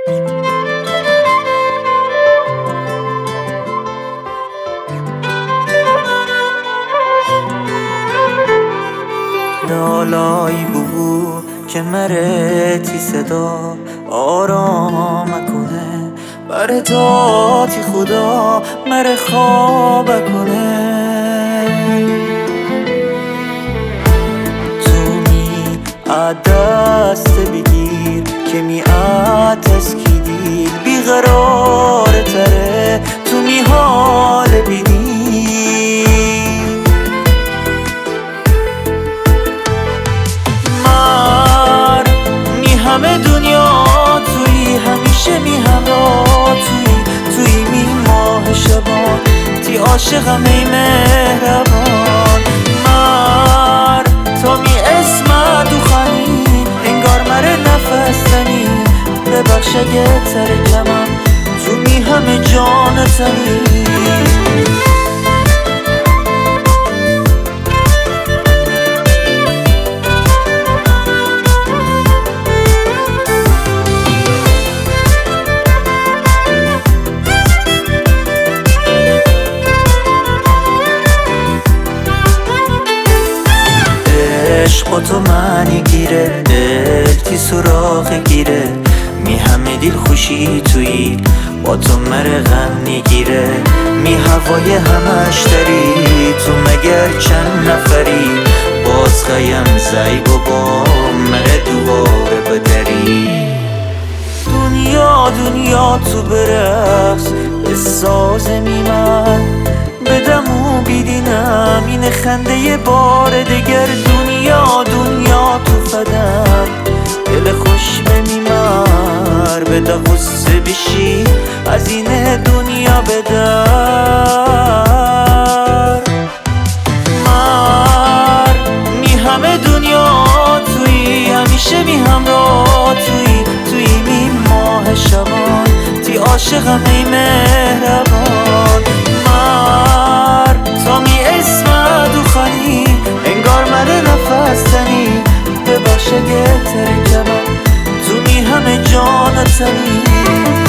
لالایی بگو که مرتی صدا آرام کنه، بر داتی خدا مره خواب کنه. تو می دست بگیر که می تسکیدی بیقرار تره، تو می حال بینی همه دنیا توی، همیشه می همراه توی می ماه شبان، تی عاشقم ای مهربان. مر تا می اسمت و خانی انگار مره نفس تنی، ببخش اگه ترکمم تو می همه جان تنی. عشق تو معنی گیره، دل تی سراغ گیره، می همه دل خوشی تویی با تو مره غم نگیره. می هوای همش داری تو مگر چند نفری، باز خیم زیب و با مره دوباره بدری. دنیا تو برقص به ساز میمن، بدم و بیدینم این خنده یه بار دگر. دنیا تو فدم دل خوش بمیمر، بده غصه بشی از این دنیا بدر. مر می همه دنیا توی، همیشه می همراه توی می ماه شبان، تی عاشقم ای مهربان. مر تا می اسمت و خانی انگار مره نفس تنی، ببخش اگه ترکمم تو می همه جان تنی.